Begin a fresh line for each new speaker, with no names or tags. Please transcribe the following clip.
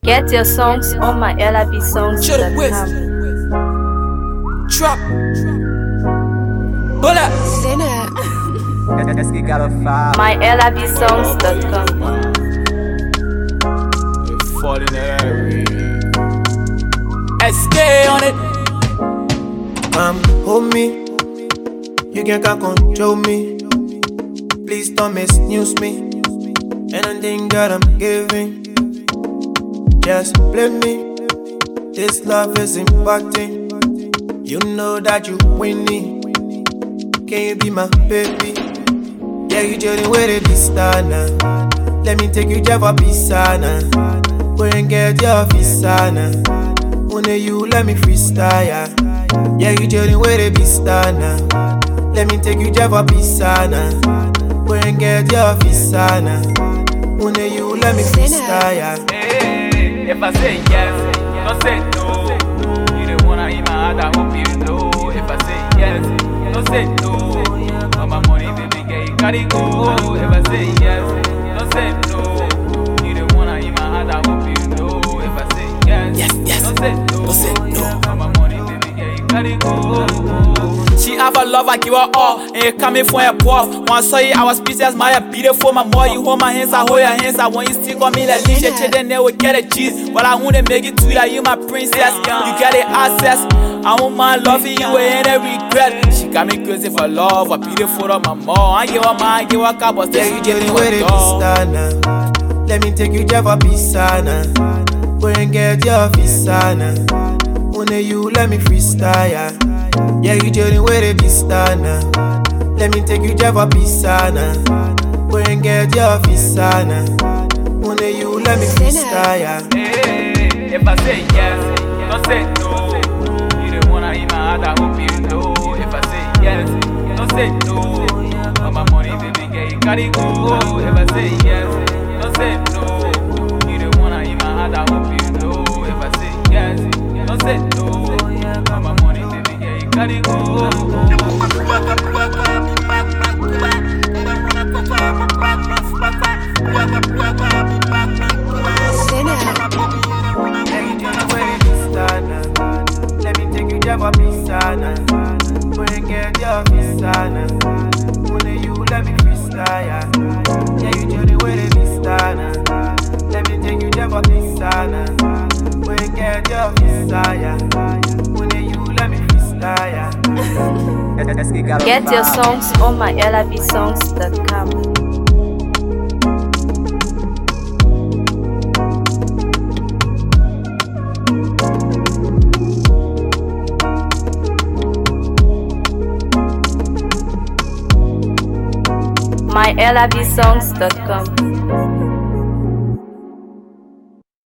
Get your songs on mylabsongs.com.
Trap. Pull up.
mylabsongs.com.
Falling every SK on it.
Hold me. You can't control me. Please don't misuse me. Anything that I'm giving, just blame me. This love is impacting. You know that you winning. Can you be my baby? Yeah, you journey where they be star now. Let me take you Java Pisa now. Go and get your visa now. Only you let me freestyle, yeah. Yeah, you journey where they be star now. Let me take you Java Pisa now. Go and get your visa now. Only you let me freestyle, yeah.
Hey, if I say yes, don't say no. You don't wanna hear my heart, I hope you know. If I say yes, don't say no. All my money, baby, girl, you gotta go. If I say yes, don't say no. You don't wanna hear my heart, I hope you know. If I say yes, don't say no. All my money, baby, girl, you gotta go. She have a love, I give her all. And you coming for a puff. Once saw you, I was speechless, my beautiful, my more. You hold my hands, I hold your hands. I want you stick on me like leash. You check, then they will get a cheese. But I want to make it to that you my princess. You get the access. I want my love for you and a regret. She got me crazy for love, a beautiful of my mom. I give her mine, give her car, but
yeah, you getting where they be star now. Let me take you Java Pisa now. Go and get your visa now. Only you let me freestyle, yeah. Yeah, you journey where they be star now. Let me take you Java Pisa now. Go and get your visa now. Only you let me freestyle, yeah.
Hey, if I say yes, don't say no. You don't wanna hear my heart, I hope you know. If I say yes, don't say no. All my money, baby, girl, you gotta go. If I say yes, don't say no. You don't wanna hear my heart, I hope you know. If I say yes, don't say no. All my money, baby, girl, you gotta go.
Let me take you Java Pisa now. Go and get your visa now. Only you let me freestyle, yeah. Yeah, you journey where they be star now. Let me take you Java Pisa now. Go and get your visa, yeah. Only you let me freestyle, yeah.
Get your songs on mylabsongs.com. mylabsongs.com.